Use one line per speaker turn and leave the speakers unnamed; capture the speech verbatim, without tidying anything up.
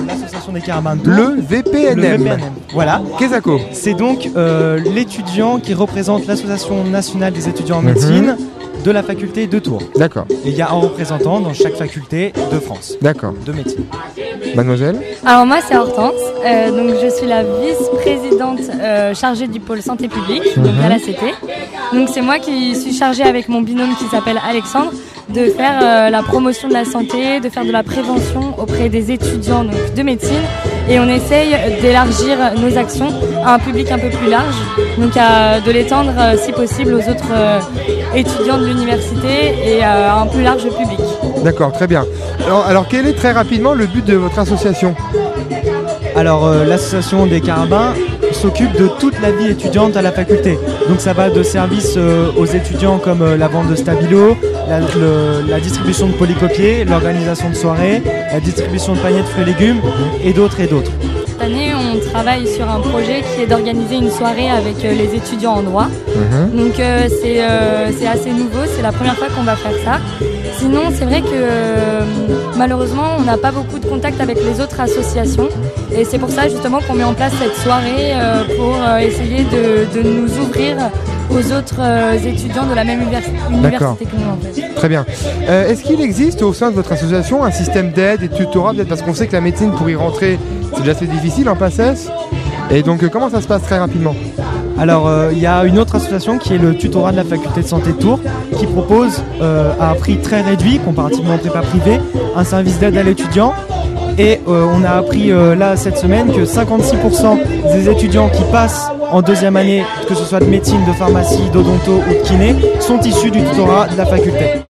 l'association des carabins de Tours.
Le V P N M.
Le V P N M. Voilà.
Qu'est-ce que c'est?
C'est donc euh, l'étudiant qui représente l'association nationale des étudiants en médecine mmh. de la faculté de Tours.
D'accord.
Et il y a un représentant dans chaque faculté de France.
D'accord.
De médecine.
Mademoiselle?
Alors moi c'est Hortense, euh, donc je suis la vice-présidente euh, chargée du pôle santé publique, mmh. donc à l'A C T. Donc c'est moi qui suis chargée avec mon binôme qui s'appelle Alexandre de faire euh, la promotion de la santé, de faire de la prévention auprès des étudiants donc, de médecine. Et on essaye d'élargir nos actions à un public un peu plus large, donc à, de l'étendre euh, si possible aux autres euh, étudiants de l'université et euh, à un plus large public.
D'accord, très bien. Alors, alors quel est très rapidement le but de votre association?
Alors euh, l'association des carabins s'occupe de toute la vie étudiante à la faculté. Donc ça va de services euh, aux étudiants comme euh, la vente de stabilo, la, le, la distribution de polycopiers, l'organisation de soirées, la distribution de paniers de fruits et légumes et d'autres et d'autres.
Cette année, on travaille sur un projet qui est d'organiser une soirée avec euh, les étudiants en droit. Mmh. Donc euh, c'est euh, c'est assez nouveau, c'est la première fois qu'on va faire ça. Sinon, c'est vrai que euh, malheureusement, on n'a pas beaucoup de contact avec les autres associations. Et c'est pour ça justement qu'on met en place cette soirée euh, pour euh, essayer de, de nous ouvrir aux autres euh, étudiants de la même université que nous en fait.
Très bien. Euh, est-ce qu'il existe au sein de votre association un système d'aide et de tutorat, peut-être parce qu'on sait que la médecine pour y rentrer c'est déjà assez difficile en PACES. Et donc euh, comment ça se passe très rapidement?
Alors il euh, y a une autre association qui est le tutorat de la faculté de santé de Tours qui propose euh, à un prix très réduit comparativement au prépa privé un service d'aide à l'étudiant. Et euh, on a appris euh, là cette semaine que cinquante-six pour cent des étudiants qui passent en deuxième année, que ce soit de médecine, de pharmacie, d'odonto ou de kiné, sont issus du tutorat de la faculté.